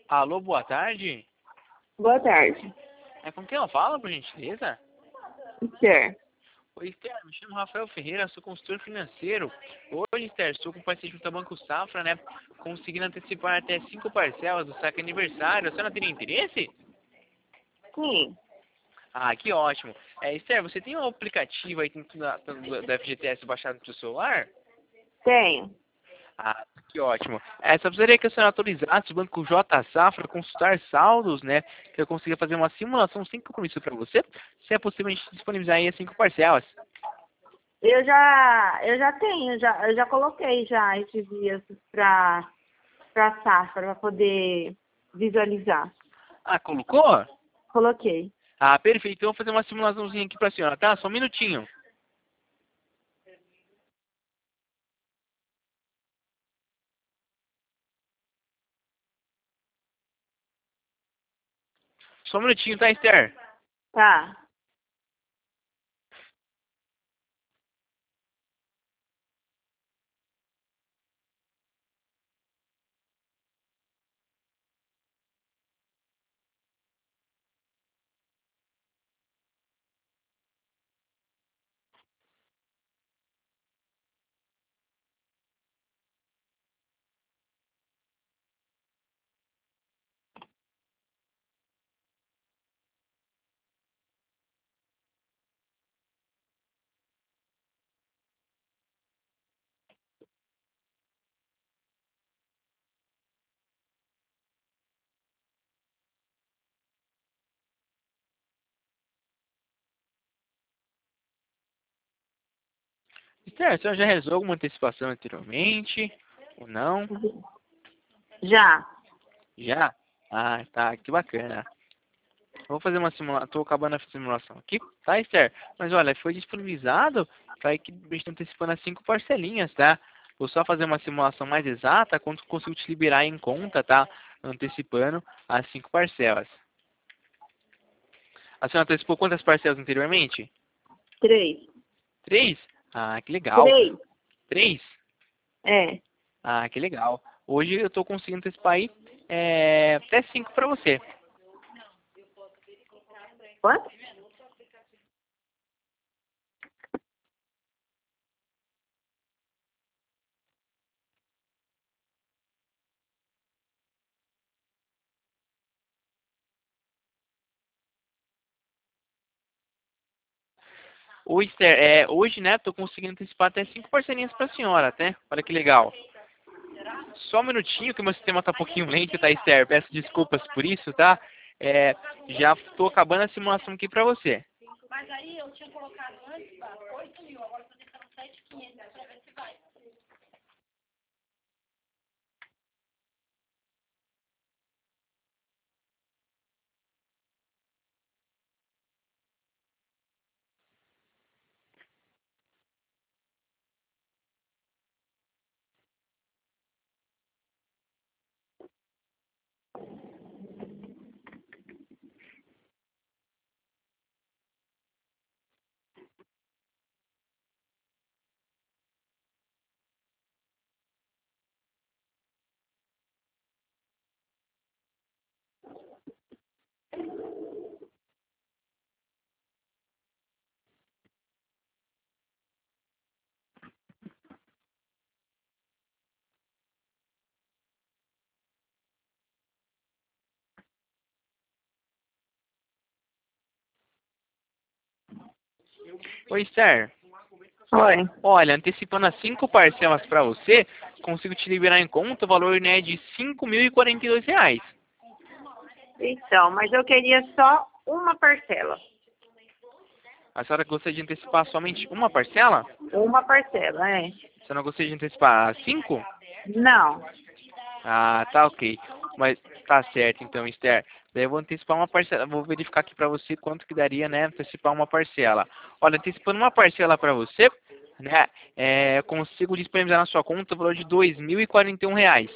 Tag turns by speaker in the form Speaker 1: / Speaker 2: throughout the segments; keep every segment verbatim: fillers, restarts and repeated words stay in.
Speaker 1: Alô, boa tarde.
Speaker 2: Boa tarde.
Speaker 1: É com quem eu falo, por gentileza?
Speaker 2: Esther.
Speaker 1: Oi, Esther, me chamo Rafael Ferreira, sou consultor financeiro. Hoje, Esther, estou com parceria junto ao Banco Safra, né? Conseguindo antecipar até cinco parcelas do saque aniversário. A senhora teria interesse?
Speaker 2: Sim,
Speaker 1: Ah, que ótimo. É, Esther, você tem um aplicativo aí dentro da, do, da F G T S baixado no seu celular?
Speaker 2: tenho.
Speaker 1: Ah, que ótimo. É, só precisaria que a senhora autorizasse o Banco J Safra a consultar saldos, né? Que eu consiga fazer uma simulação sem compromisso para você. Se é possível, a gente disponibilizar aí as cinco parcelas.
Speaker 2: Eu já, eu já tenho, já, eu já coloquei já esses dias para para safra, para poder visualizar.
Speaker 1: Ah, colocou?
Speaker 2: Coloquei.
Speaker 1: Ah, perfeito. Então eu vou fazer uma simulaçãozinha aqui para a senhora, tá? Só um minutinho. Só um minutinho, tá, Esther?
Speaker 2: Tá.
Speaker 1: Esther, a senhora já realizou alguma antecipação anteriormente? Ou não?
Speaker 2: Já.
Speaker 1: Já? Ah, tá. Que bacana. Vou fazer uma simulação. Tô acabando a simulação aqui, tá, Esther? Mas olha, foi disponibilizado para que a gente antecipando as cinco parcelinhas, tá? Vou só fazer uma simulação mais exata quando consigo te liberar em conta, tá? Antecipando as cinco parcelas. A senhora antecipou quantas parcelas anteriormente?
Speaker 2: Três.
Speaker 1: Três? Ah, que legal.
Speaker 2: Três?
Speaker 1: Três?
Speaker 2: É.
Speaker 1: Ah, que legal. Hoje eu tô conseguindo antecipar aí é, até cinco para você.
Speaker 2: Quanto?
Speaker 1: Oi, Esther, é, hoje, né, tô conseguindo antecipar até cinco parcelinhas para a senhora, né? Olha que legal. Só um minutinho que o meu sistema tá um pouquinho lento, tá, Esther? Peço desculpas por isso, tá? É, já tô acabando a simulação aqui para você. Oi, Esther.
Speaker 2: Oi.
Speaker 1: Olha, antecipando as cinco parcelas para você, consigo te liberar em conta o valor, né, de cinco mil e quarenta e dois reais.
Speaker 2: Então, mas eu queria só uma parcela.
Speaker 1: A senhora gostaria de antecipar somente uma parcela?
Speaker 2: Uma parcela, é.
Speaker 1: Você não gostaria de antecipar cinco?
Speaker 2: Não.
Speaker 1: Ah, tá ok. Mas tá certo então, Esther. Daí eu vou antecipar uma parcela. Vou verificar aqui pra você quanto que daria, né? Antecipar uma parcela. Olha, antecipando uma parcela pra você, né? É, eu consigo disponibilizar na sua conta o valor de dois mil e quarenta e um reais.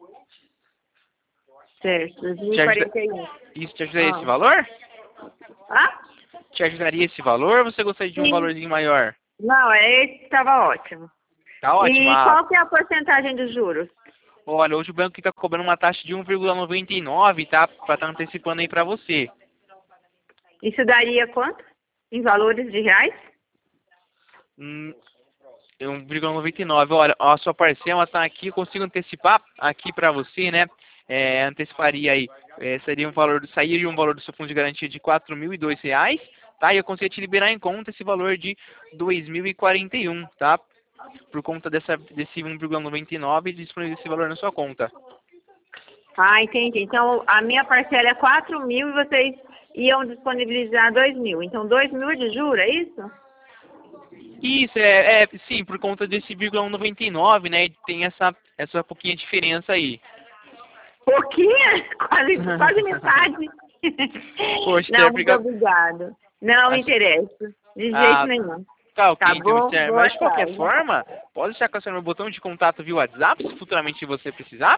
Speaker 2: Certo.
Speaker 1: Te ajuda...
Speaker 2: dois mil e quarenta e um.
Speaker 1: Isso te ajudaria esse
Speaker 2: Ah.
Speaker 1: valor?
Speaker 2: Ah?
Speaker 1: Te ajudaria esse valor ou você gostaria de um
Speaker 2: Sim.
Speaker 1: valorzinho maior?
Speaker 2: Não, é esse que estava ótimo.
Speaker 1: Tá ótimo.
Speaker 2: E
Speaker 1: Ah,
Speaker 2: qual que é a porcentagem dos juros?
Speaker 1: Olha, hoje o banco está cobrando uma taxa de um vírgula noventa e nove, tá? Para estar antecipando aí para você.
Speaker 2: Isso daria quanto? Em valores de reais?
Speaker 1: Hum, um vírgula noventa e nove. Olha, a sua parcela está aqui, eu consigo antecipar aqui para você, né? É, anteciparia aí, é, seria um valor, sairia um valor do seu fundo de garantia de quatro mil e dois reais, tá? E eu consigo te liberar em conta esse valor de dois mil e quarenta e um, tá? Por conta dessa, desse um vírgula noventa e nove, disponibiliza esse valor na sua conta.
Speaker 2: Ah, entendi. Então, a minha parcela é quatro mil e vocês iam disponibilizar dois mil. Então, dois mil de juros, é isso?
Speaker 1: Isso, é, é sim, por conta desse vírgula noventa e nove, né? Tem essa, essa pouquinha diferença aí.
Speaker 2: Pouquinha? Quase, quase metade.
Speaker 1: Poxa,
Speaker 2: Não, muito
Speaker 1: obrigado.
Speaker 2: obrigado. Não me
Speaker 1: Acho-
Speaker 2: interessa. De
Speaker 1: Ah,
Speaker 2: jeito nenhum.
Speaker 1: Tá ok,
Speaker 2: Tá
Speaker 1: então,
Speaker 2: bom?
Speaker 1: mister
Speaker 2: Boa
Speaker 1: Mas de qualquer
Speaker 2: tarde.
Speaker 1: forma, pode deixar com o meu botão de contato via WhatsApp, se futuramente você precisar.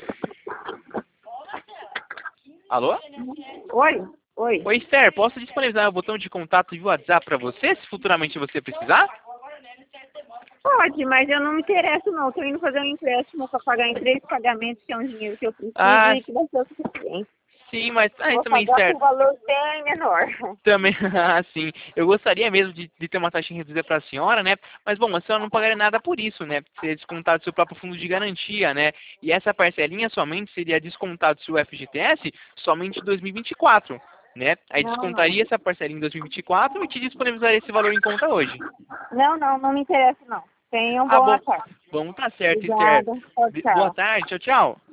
Speaker 1: Alô?
Speaker 2: Oi? Oi?
Speaker 1: Oi, Esther, posso disponibilizar o botão de contato via WhatsApp para você, se futuramente você precisar?
Speaker 2: Pode, mas eu não me interesso não. Estou indo fazer um empréstimo para pagar em três pagamentos, que é um dinheiro que eu preciso
Speaker 1: Ah,
Speaker 2: e que vai ser o suficiente.
Speaker 1: sim, mas ah,
Speaker 2: Vou
Speaker 1: também,
Speaker 2: pagar
Speaker 1: Esther,
Speaker 2: por um valor bem menor.
Speaker 1: também, ah, sim, eu gostaria mesmo de, de ter uma taxa reduzida para a senhora, né? Mas, bom, a senhora não pagaria nada por isso, né? Seria descontado do seu próprio fundo de garantia, né? E essa parcelinha somente seria descontado do seu F G T S somente em dois mil e vinte e quatro, né? Aí
Speaker 2: Não,
Speaker 1: descontaria essa parcelinha em dois mil e vinte e quatro e te disponibilizaria esse valor em conta hoje.
Speaker 2: não, não, não me interessa não. Tenham
Speaker 1: Ah, bom,
Speaker 2: boa tarde.
Speaker 1: bom, tá certo, Esther.
Speaker 2: Obrigada. Tchau,
Speaker 1: Boa
Speaker 2: tchau.
Speaker 1: tarde, tchau, tchau.